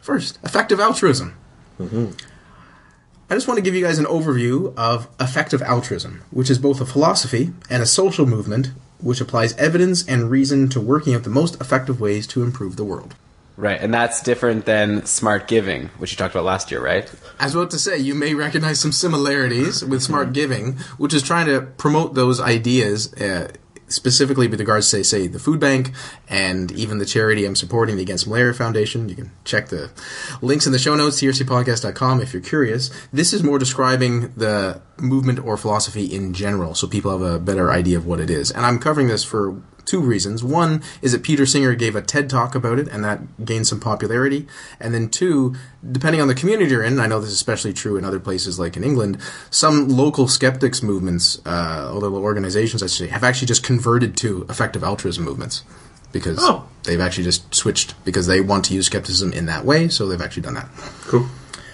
First, effective altruism. I just want to give you guys an overview of effective altruism, which is both a philosophy and a social movement which applies evidence and reason to working out the most effective ways to improve the world. Right, and that's different than smart giving, which you talked about last year, right? I was about to say, you may recognize some similarities with smart giving, which is trying to promote those ideas, specifically with regards to, say, the food bank and even the charity I'm supporting, the Against Malaria Foundation. You can check the links in the show notes, trcpodcast.com, if you're curious. This is more describing the movement or philosophy in general, so people have a better idea of what it is. And I'm covering this for two reasons. One is that Peter Singer gave a TED Talk about it, and that gained some popularity. And then two, depending on the community you're in, I know this is especially true in other places like in England, some local skeptics movements, little organizations, I should say, have actually just converted to effective altruism movements. Because they've actually just switched, because they want to use skepticism in that way, so they've actually done that. Cool.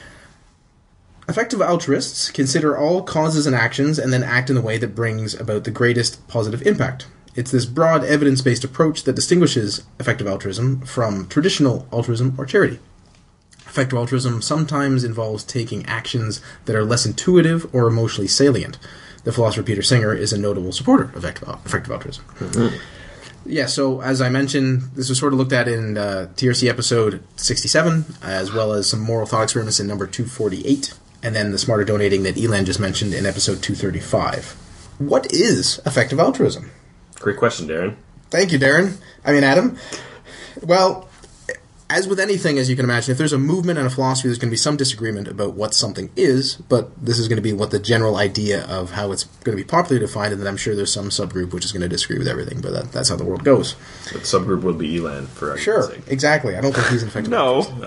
Effective altruists consider all causes and actions and then act in the way that brings about the greatest positive impact. It's this broad evidence-based approach that distinguishes effective altruism from traditional altruism or charity. Effective altruism sometimes involves taking actions that are less intuitive or emotionally salient. The philosopher Peter Singer is a notable supporter of effective altruism. Mm-hmm. Yeah, so as I mentioned, this was sort of looked at in TRC episode 67, as well as some moral thought experiments in number 248, and then the smarter donating that Elan just mentioned in episode 235. What is effective altruism? Great question, Darren. Thank you, Adam. Well, as with anything, as you can imagine, if there's a movement and a philosophy, there's going to be some disagreement about what something is, but this is going to be what the general idea of how it's going to be popularly defined, and then I'm sure there's some subgroup which is going to disagree with everything, but that's how the world goes. The subgroup would be Elan, for argument's sake. Exactly. I don't think he's an effective altruist.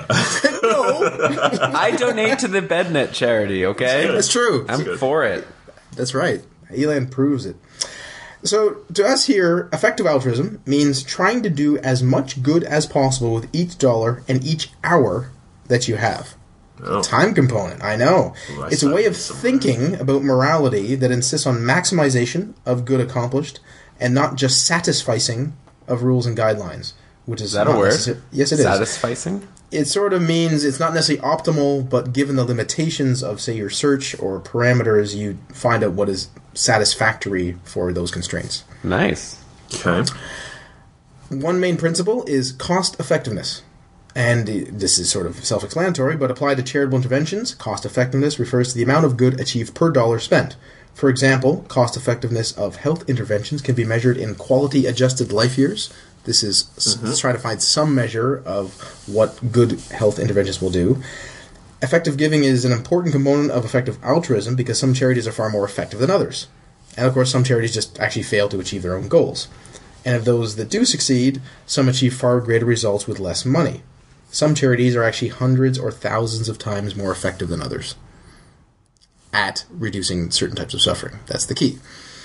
No. I donate to the BedNet charity, okay? That's true. I'm for it. That's right. Elan proves it. So, to us here, effective altruism means trying to do as much good as possible with each dollar and each hour that you have. Oh. Time component, I know. Ooh, it's a way of thinking about morality that insists on maximization of good accomplished and not just satisficing of rules and guidelines. Which is that a word? Yes, it is. Satisficing? It sort of means it's not necessarily optimal, but given the limitations of, say, your search or parameters, you find out what is satisfactory for those constraints. Nice. Okay. One main principle is cost effectiveness. And this is sort of self-explanatory, but applied to charitable interventions, cost effectiveness refers to the amount of good achieved per dollar spent. For example, cost effectiveness of health interventions can be measured in quality-adjusted life years. This is let's try to find some measure of what good health interventions will do. Effective giving is an important component of effective altruism because some charities are far more effective than others. And of course, some charities just actually fail to achieve their own goals. And of those that do succeed, some achieve far greater results with less money. Some charities are actually hundreds or thousands of times more effective than others at reducing certain types of suffering. That's the key.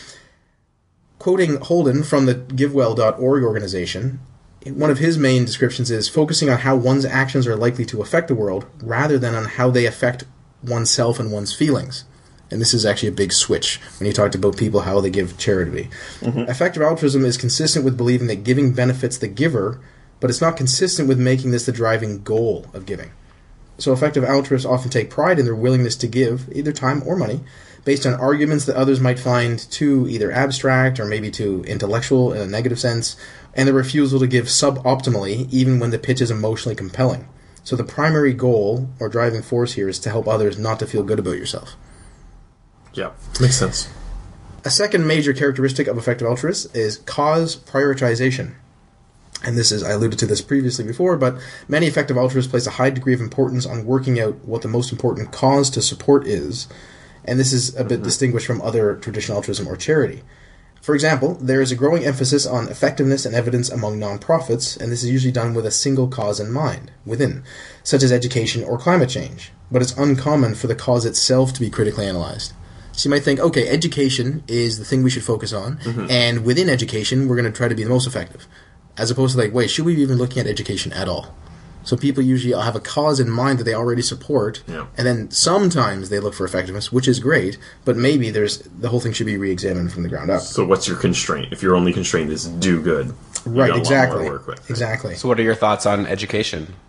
Quoting Holden from the GiveWell.org organization, one of his main descriptions is focusing on how one's actions are likely to affect the world rather than on how they affect oneself and one's feelings. And this is actually a big switch when you talked about people, how they give charity. Mm-hmm. Effective altruism is consistent with believing that giving benefits the giver, but it's not consistent with making this the driving goal of giving. So effective altruists often take pride in their willingness to give, either time or money, based on arguments that others might find too either abstract or maybe too intellectual in a negative sense, and the refusal to give suboptimally even when the pitch is emotionally compelling. So the primary goal or driving force here is to help others not to feel good about yourself. Yeah, makes sense. A second major characteristic of effective altruists is cause prioritization. And this is, I alluded to this previously before, but many effective altruists place a high degree of importance on working out what the most important cause to support is, and this is a bit distinguished from other traditional altruism or charity. For example, there is a growing emphasis on effectiveness and evidence among nonprofits, and this is usually done with a single cause in mind, within, such as education or climate change, but it's uncommon for the cause itself to be critically analyzed. So you might think, okay, education is the thing we should focus on, and within education, we're going to try to be the most effective. As opposed to like, wait, should we be even looking at education at all? So people usually have a cause in mind that they already support, and then sometimes they look for effectiveness, which is great, but maybe the whole thing should be re-examined from the ground up. So what's your constraint? If your only constraint is do good, right? Exactly. Exactly. So what are your thoughts on education?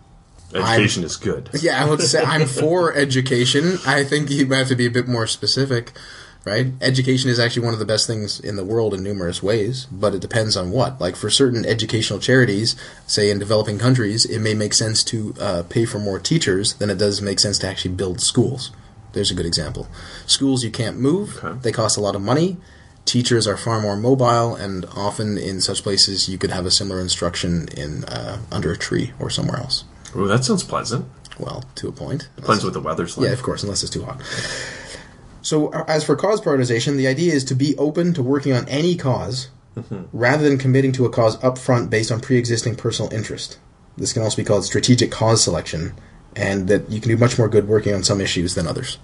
Education is good. Yeah, I would say I'm for education. I think you have to be a bit more specific, right? Education is actually one of the best things in the world in numerous ways, but it depends on what. Like for certain educational charities, say in developing countries, it may make sense to pay for more teachers than it does make sense to actually build schools. There's a good example. Schools you can't move. Okay. They cost a lot of money. Teachers are far more mobile, and often in such places you could have a similar instruction in under a tree or somewhere else. Ooh, that sounds pleasant. Well, to a point. Depends what the weather's like. Yeah, of course, unless it's too hot. So, as for cause prioritization, the idea is to be open to working on any cause rather than committing to a cause up front based on pre-existing personal interest. This can also be called strategic cause selection, and that you can do much more good working on some issues than others.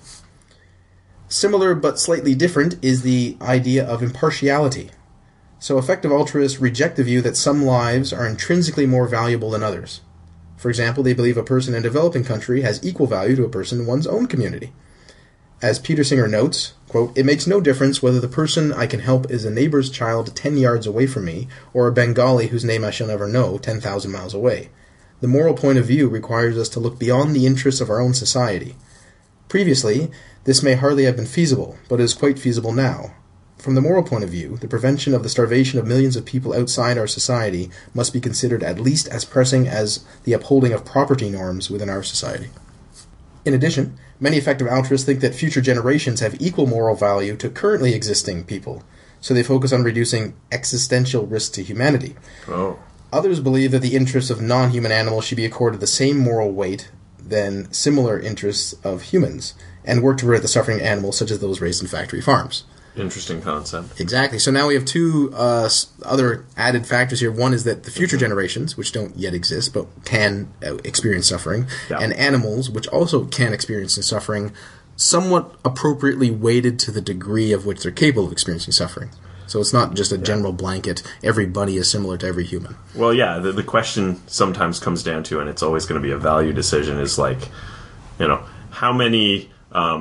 Similar but slightly different is the idea of impartiality. So effective altruists reject the view that some lives are intrinsically more valuable than others. For example, they believe a person in a developing country has equal value to a person in one's own community. As Peter Singer notes, quote, "It makes no difference whether the person I can help is a neighbor's child 10 yards away from me or a Bengali whose name I shall never know 10,000 miles away. The moral point of view requires us to look beyond the interests of our own society. Previously, this may hardly have been feasible, but it is quite feasible now. From the moral point of view, the prevention of the starvation of millions of people outside our society must be considered at least as pressing as the upholding of property norms within our society." In addition, many effective altruists think that future generations have equal moral value to currently existing people, so they focus on reducing existential risk to humanity. Oh. Others believe that the interests of non-human animals should be accorded the same moral weight than similar interests of humans, and work to prevent the suffering of animals such as those raised in factory farms. Interesting concept. Exactly. So now we have two other added factors here. One is that the future generations, which don't yet exist but can experience suffering, and animals, which also can experience suffering, somewhat appropriately weighted to the degree of which they're capable of experiencing suffering. So it's not just a general blanket, every bunny is similar to every human. Well, yeah, the question sometimes comes down to, and it's always going to be a value decision, is like, how many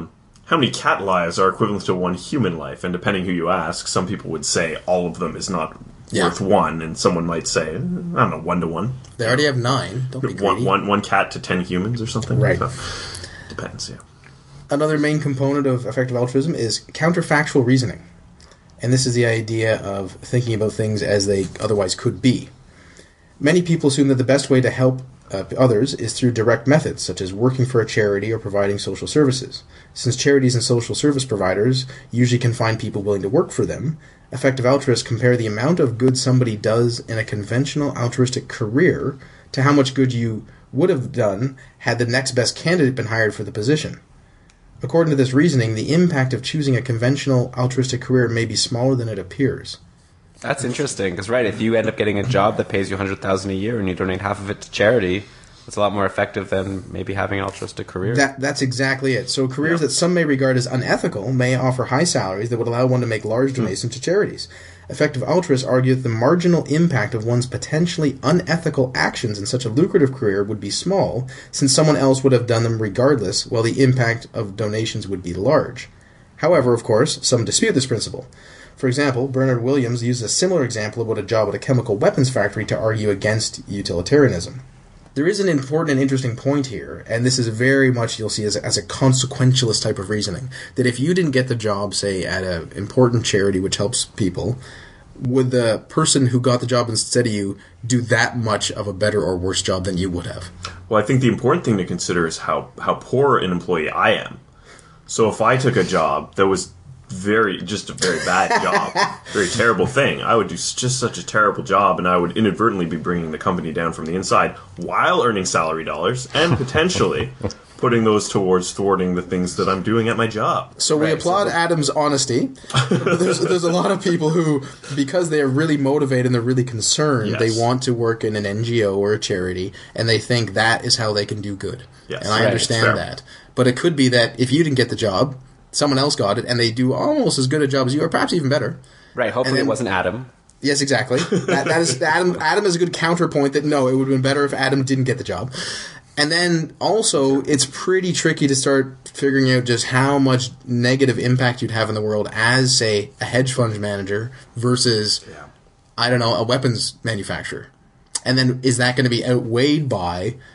cat lives are equivalent to one human life? And depending who you ask, some people would say all of them is not worth one, and someone might say, I don't know, 1 to 1. They already have 9. Don't be greedy. One cat to 10 humans or something? Right. So, depends, yeah. Another main component of effective altruism is counterfactual reasoning. And this is the idea of thinking about things as they otherwise could be. Many people assume that the best way to help others is through direct methods, such as working for a charity or providing social services. Since charities and social service providers usually can find people willing to work for them, effective altruists compare the amount of good somebody does in a conventional altruistic career to how much good you would have done had the next best candidate been hired for the position. According to this reasoning, the impact of choosing a conventional altruistic career may be smaller than it appears. That's interesting, because if you end up getting a job that pays you $100,000 a year and you donate half of it to charity, it's a lot more effective than maybe having an altruistic career. That's exactly it. So careers that some may regard as unethical may offer high salaries that would allow one to make large donations to charities. Effective altruists argue that the marginal impact of one's potentially unethical actions in such a lucrative career would be small, since someone else would have done them regardless, while the impact of donations would be large. However, of course, some dispute this principle. For example, Bernard Williams used a similar example about a job at a chemical weapons factory to argue against utilitarianism. There is an important and interesting point here, and this is very much, you'll see, as a consequentialist type of reasoning, that if you didn't get the job, say, at an important charity which helps people, would the person who got the job instead of you do that much of a better or worse job than you would have? Well, I think the important thing to consider is how poor an employee I am. So if I took a job that was just a very bad job, very terrible thing, I would do just such a terrible job, and I would inadvertently be bringing the company down from the inside while earning salary dollars and potentially putting those towards thwarting the things that I'm doing at my job. So we applaud Adam's honesty. But there's a lot of people who, because they are really motivated and they're really concerned, they want to work in an NGO or a charity, and they think that is how they can do good. Yes. And I understand that. But it could be that if you didn't get the job, someone else got it, and they do almost as good a job as you, or perhaps even better. Right, hopefully it wasn't Adam. Yes, exactly. That is Adam is a good counterpoint that, no, it would have been better if Adam didn't get the job. And then, also, it's pretty tricky to start figuring out just how much negative impact you'd have in the world as, say, a hedge fund manager versus, I don't know, a weapons manufacturer. And then, is that going to be outweighed by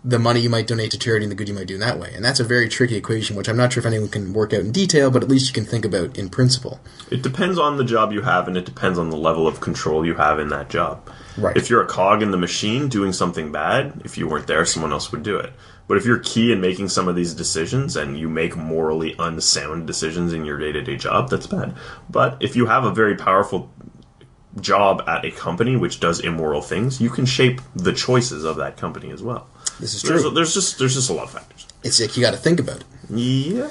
the money you might donate to charity and the good you might do in that way. And that's a very tricky equation, which I'm not sure if anyone can work out in detail, but at least you can think about in principle. It depends on the job you have, and it depends on the level of control you have in that job. Right. If you're a cog in the machine doing something bad, if you weren't there, someone else would do it. But if you're key in making some of these decisions and you make morally unsound decisions in your day-to-day job, that's bad. But if you have a very powerful job at a company which does immoral things, you can shape the choices of that company as well. This is true. There's just a lot of factors. It's like you got to think about it. Yeah.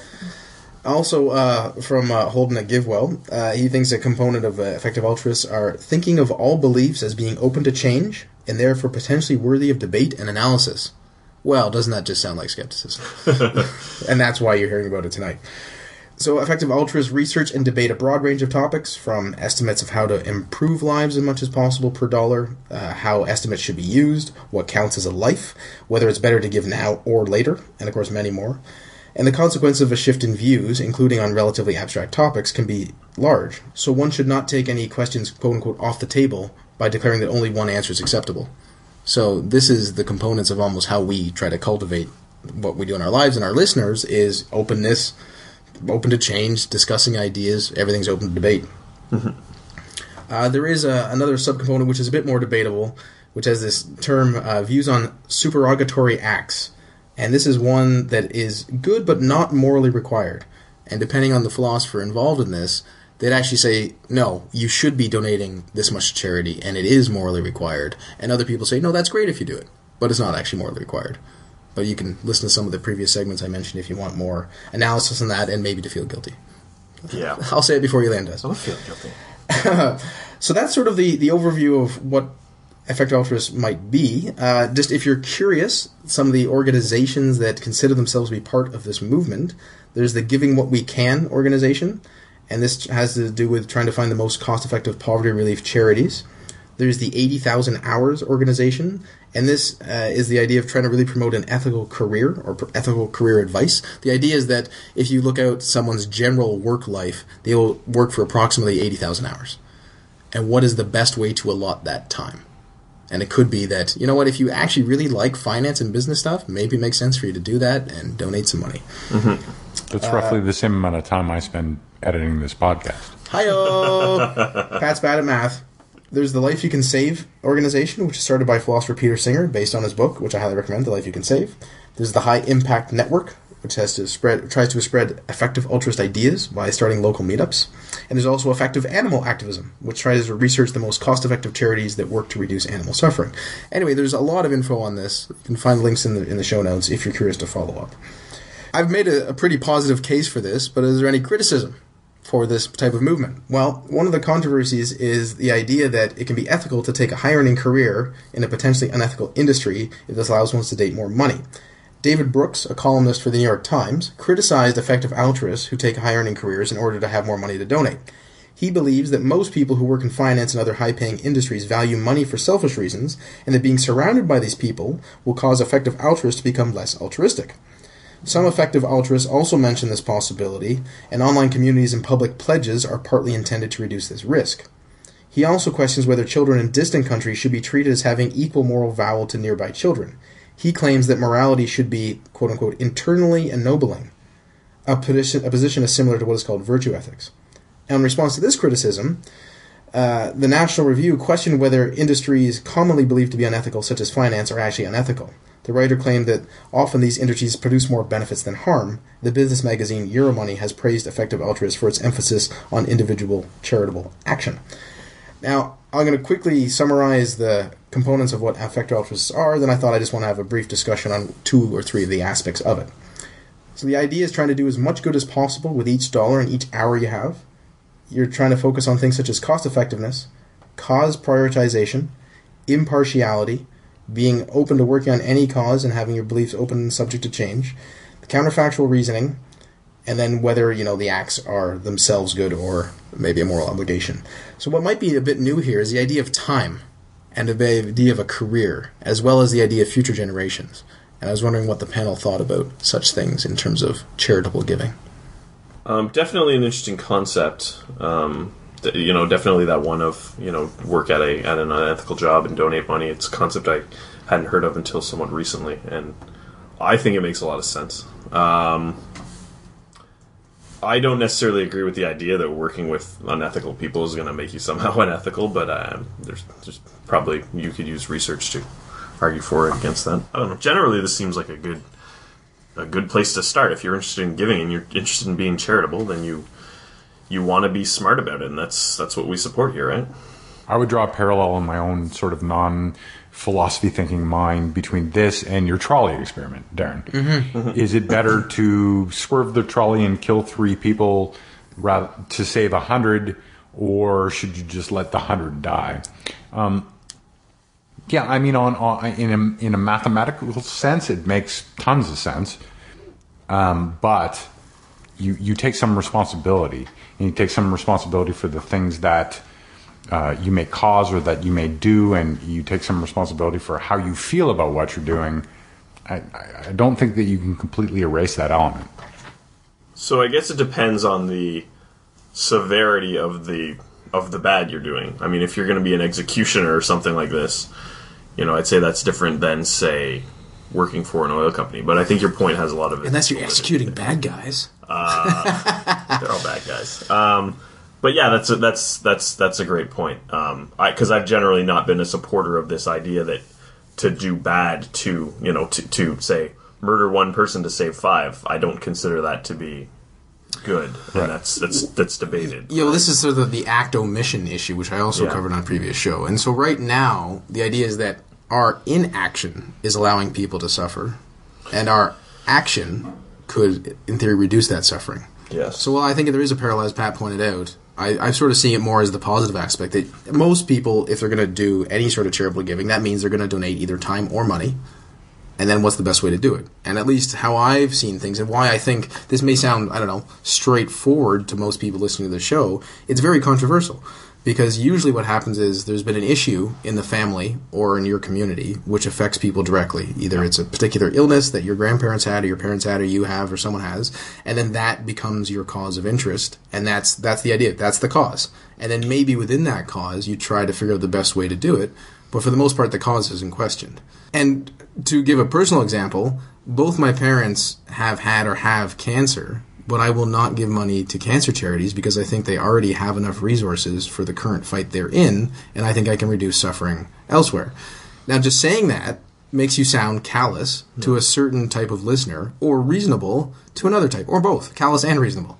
Also, from Holden at GiveWell, he thinks a component of effective altruists are thinking of all beliefs as being open to change and therefore potentially worthy of debate and analysis. Well, doesn't that just sound like skepticism? And that's why you're hearing about it tonight. So effective altruists research and debate a broad range of topics, from estimates of how to improve lives as much as possible per dollar, how estimates should be used, what counts as a life, whether it's better to give now or later, and of course many more. And the consequence of a shift in views, including on relatively abstract topics, can be large. So one should not take any questions, quote-unquote, off the table by declaring that only one answer is acceptable. So this is the components of almost how we try to cultivate what we do in our lives, and our listeners is openness, open to change, discussing ideas, everything's open to debate. Mm-hmm. There is another subcomponent which is a bit more debatable, which has this term, views on supererogatory acts. And this is one that is good but not morally required. And depending on the philosopher involved in this, they'd actually say, no, you should be donating this much to charity, and it is morally required. And other people say, no, that's great if you do it, but it's not actually morally required. But you can listen to some of the previous segments I mentioned if you want more analysis on that and maybe to feel guilty. Yeah. I'll say it before Elaine does. I feel guilty. So that's sort of the overview of what effective altruists might be. Just if you're curious, some of the organizations that consider themselves to be part of this movement, there's the Giving What We Can organization, and this has to do with trying to find the most cost-effective poverty relief charities. There's the 80,000 Hours organization, and this is the idea of trying to really promote an ethical career or ethical career advice. The idea is that if you look out someone's general work life, they will work for approximately 80,000 hours. And what is the best way to allot that time? And it could be that, you know what, if you actually really like finance and business stuff, maybe it makes sense for you to do that and donate some money. Mm-hmm. That's roughly the same amount of time I spend editing this podcast. Hi-yo! Pat's bad at math. There's the Life You Can Save organization, which is started by philosopher Peter Singer, based on his book, which I highly recommend, The Life You Can Save. There's the High Impact Network, which tries to spread effective altruist ideas by starting local meetups. And there's also Effective Animal Activism, which tries to research the most cost-effective charities that work to reduce animal suffering. Anyway, there's a lot of info on this. You can find links in the show notes if you're curious to follow up. I've made a pretty positive case for this, but is there any criticism for this type of movement? Well, one of the controversies is the idea that it can be ethical to take a high-earning career in a potentially unethical industry if this allows one to date more money. David Brooks, a columnist for the New York Times, criticized effective altruists who take high-earning careers in order to have more money to donate. He believes that most people who work in finance and other high-paying industries value money for selfish reasons, and that being surrounded by these people will cause effective altruists to become less altruistic. Some effective altruists also mention this possibility, and online communities and public pledges are partly intended to reduce this risk. He also questions whether children in distant countries should be treated as having equal moral value to nearby children. He claims that morality should be, quote-unquote, internally ennobling, a position is similar to what is called virtue ethics. Now, in response to this criticism, the National Review questioned whether industries commonly believed to be unethical, such as finance, are actually unethical. The writer claimed that often these industries produce more benefits than harm. The business magazine Euromoney has praised effective altruists for its emphasis on individual charitable action. Now, I'm going to quickly summarize the components of what effective altruists are, then I thought I just want to have a brief discussion on 2 or 3 of the aspects of it. So the idea is trying to do as much good as possible with each dollar and each hour you have. You're trying to focus on things such as cost effectiveness, cause prioritization, impartiality, being open to working on any cause and having your beliefs open and subject to change, the counterfactual reasoning, and then whether, the acts are themselves good or maybe a moral obligation. So what might be a bit new here is the idea of time and the idea of a career, as well as the idea of future generations. And I was wondering what the panel thought about such things in terms of charitable giving. Definitely an interesting concept. Definitely that one of, work at an unethical job and donate money. It's a concept I hadn't heard of until somewhat recently, and I think it makes a lot of sense. I don't necessarily agree with the idea that working with unethical people is going to make you somehow unethical, but there's probably, you could use research to argue for and against that. I don't know. Generally, this seems like a good place to start. If you're interested in giving and you're interested in being charitable, then you want to be smart about it, and that's what we support here, right? I would draw a parallel in my own sort of non-philosophy thinking mind between this and your trolley experiment, Darren. Is it better to swerve the trolley and kill 3 people rather to save 100, or should you just let the 100 die? Yeah, I mean, in a mathematical sense, it makes tons of sense. But you take some responsibility, and you take some responsibility for the things that you may cause or that you may do, and you take some responsibility for how you feel about what you're doing. I don't think that you can completely erase that element. So I guess it depends on the severity of the bad you're doing. I mean, if you're going to be an executioner or something like this, I'd say that's different than, say, working for an oil company. But I think your point has a lot of it. Unless you're executing bad guys. They're all bad guys. But yeah, that's a great point. Because I've generally not been a supporter of this idea that to do bad to say murder 1 person to save 5. I don't consider that to be good, and that's debated. Yeah, well, this is sort of the act omission issue, which I also covered on a previous show. And so right now, the idea is that our inaction is allowing people to suffer, and our action could, in theory, reduce that suffering. Yes. So while I think there is a parallel, as Pat pointed out, I sort of see it more as the positive aspect that most people, if they're going to do any sort of charitable giving, that means they're going to donate either time or money. And then what's the best way to do it? And at least how I've seen things, and why I think this may sound, straightforward to most people listening to the show, it's very controversial. Because usually what happens is there's been an issue in the family or in your community which affects people directly. Either it's a particular illness that your grandparents had or your parents had or you have or someone has, and then that becomes your cause of interest. And that's the idea. That's the cause. And then maybe within that cause you try to figure out the best way to do it. But for the most part, the cause isn't questioned. And to give a personal example, both my parents have had or have cancer, but I will not give money to cancer charities because I think they already have enough resources for the current fight they're in, and I think I can reduce suffering elsewhere. Now, just saying that makes you sound callous to a certain type of listener, or reasonable to another type, or both, callous and reasonable.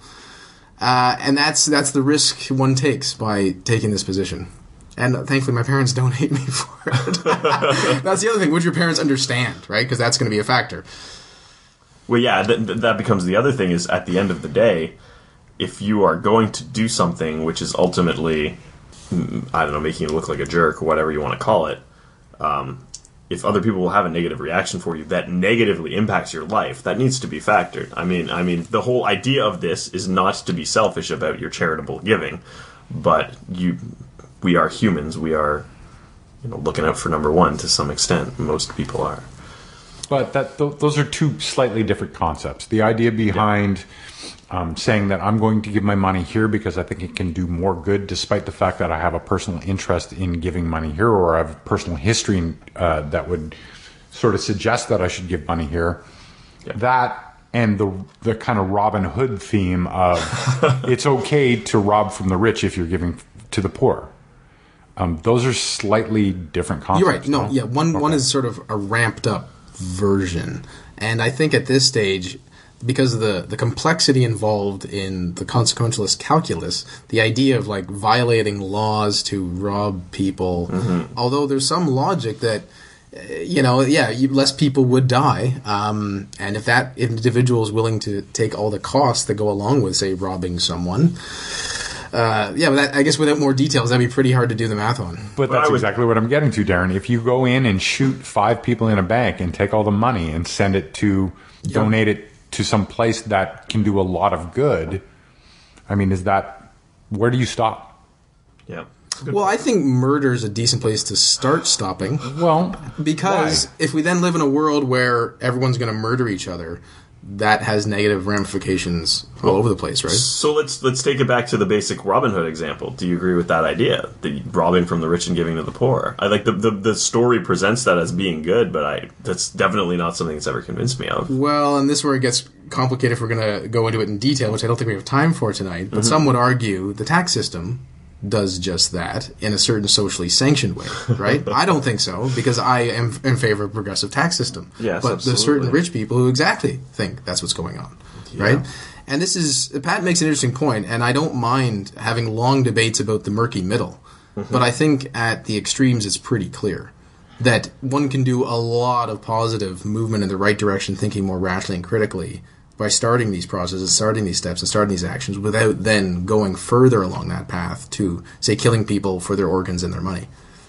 And that's the risk one takes by taking this position. And thankfully, my parents don't hate me for it. That's the other thing. Would your parents understand, right? Because that's going to be a factor. Well, yeah, that becomes the other thing is, at the end of the day, if you are going to do something which is ultimately, making you look like a jerk or whatever you want to call it, if other people will have a negative reaction for you that negatively impacts your life, that needs to be factored. I mean, the whole idea of this is not to be selfish about your charitable giving, but we are humans. We are, looking out for number one to some extent. Most people are. But those are 2 slightly different concepts. The idea behind saying that I'm going to give my money here because I think it can do more good, despite the fact that I have a personal interest in giving money here, or I have a personal history that would sort of suggest that I should give money here. Yeah. That and the kind of Robin Hood theme of it's okay to rob from the rich if you're giving to the poor. Those are slightly different concepts. You're right. No, yeah. One is sort of a ramped up version, and I think at this stage, because of the complexity involved in the consequentialist calculus, the idea of violating laws to rob people, although there's some logic that less people would die, and if that individual is willing to take all the costs that go along with, say, robbing someone. But I guess without more details, that'd be pretty hard to do the math on. But that's exactly what I'm getting to, Darren. If you go in and shoot 5 people in a bank and take all the money and send it to donate it to some place that can do a lot of good, where do you stop? Yeah. Well, I think murder is a decent place to start stopping. Well, because if we then live in a world where everyone's going to murder each other, that has negative ramifications all over the place, right? So let's take it back to the basic Robin Hood example. Do you agree with that idea? The robbing from the rich and giving to the poor. I like the story presents that as being good, but that's definitely not something that's ever convinced me of. Well, and this is where it gets complicated if we're going to go into it in detail, which I don't think we have time for tonight. But some would argue the tax system does just that in a certain socially sanctioned way, right? I don't think so, because I am in favor of a progressive tax system. Yes, but absolutely. there's certain rich people who exactly think that's what's going on, right? And Pat makes an interesting point, and I don't mind having long debates about the murky middle, but I think at the extremes it's pretty clear that one can do a lot of positive movement in the right direction, thinking more rationally and critically, by starting these processes, starting these steps, and starting these actions without then going further along that path to, say, killing people for their organs and their money.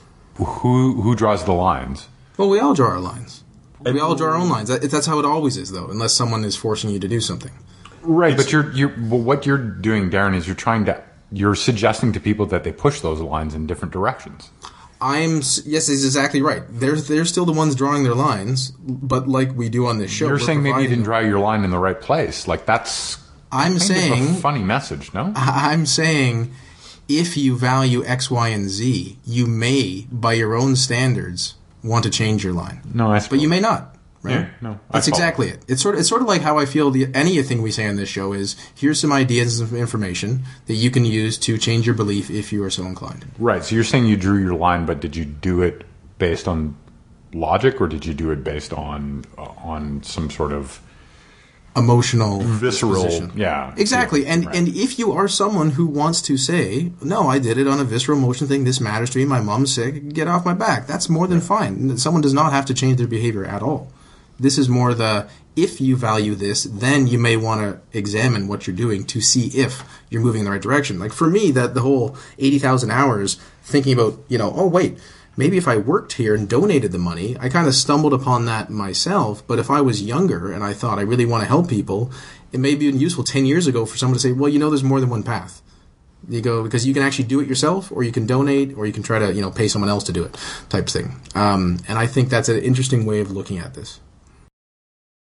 Who draws the lines? Well, we all draw our lines. We all draw our own lines. That's how it always is, though, unless someone is forcing you to do something. Right, but what you're doing, Darren, is you're suggesting to people that they push those lines in different directions. Yes, he's exactly right. They're still the ones drawing their lines, but like we do on this show, You're saying maybe you didn't draw your line in the right place. Like that's I'm saying of a funny message, no? I'm saying if you value X, Y, and Z, you may, by your own standards, want to change your line. No, I suppose. But you may not. Right? Yeah, no, That's exactly it. It's sort of like how I feel anything we say on this show is, here's some ideas and some information that you can use to change your belief if you are so inclined. Right. So you're saying you drew your line, but did you do it based on logic, or did you do it based on some sort of emotional, visceral disposition? Yeah, exactly. Yeah, and right. and if you are someone who wants to say, no, I did it on a visceral emotion thing, this matters to me, my mom's sick, get off my back, that's more than fine. Someone does not have to change their behavior at all. This is more if you value this, then you may want to examine what you're doing to see if you're moving in the right direction. Like for me, that the whole 80,000 hours thinking about, oh wait, maybe if I worked here and donated the money, I kind of stumbled upon that myself. But if I was younger and I thought I really want to help people, it may be useful 10 years ago for someone to say, well, there's more than one path. You go, because you can actually do it yourself, or you can donate, or you can try to, pay someone else to do it, type thing. And I think that's an interesting way of looking at this.